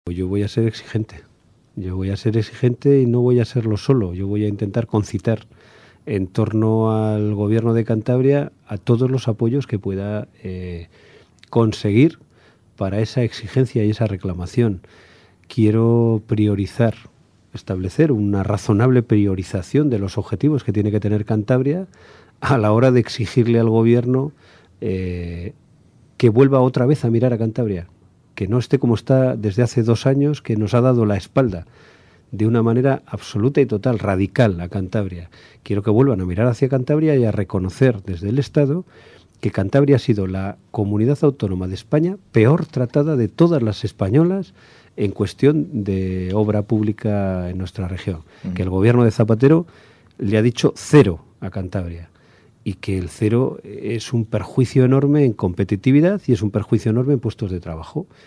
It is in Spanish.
Yo voy a ser exigente. Yo voy a ser exigente y no voy a serlo solo. Yo voy a intentar concitar en torno al Gobierno de Cantabria a todos los apoyos que pueda conseguir para esa exigencia y esa reclamación. Quiero priorizar, establecer una razonable priorización de los objetivos que tiene que tener Cantabria a la hora de exigirle al Gobierno que vuelva otra vez a mirar a Cantabria, que no esté como está desde hace 2 años, que nos ha dado la espalda de una manera absoluta y total, radical, a Cantabria. Quiero que vuelvan a mirar hacia Cantabria y a reconocer desde el Estado que Cantabria ha sido la comunidad autónoma de España peor tratada de todas las españolas en cuestión de obra pública en nuestra región. Que el gobierno de Zapatero le ha dicho 0 a Cantabria y que el 0 es un perjuicio enorme en competitividad y es un perjuicio enorme en puestos de trabajo.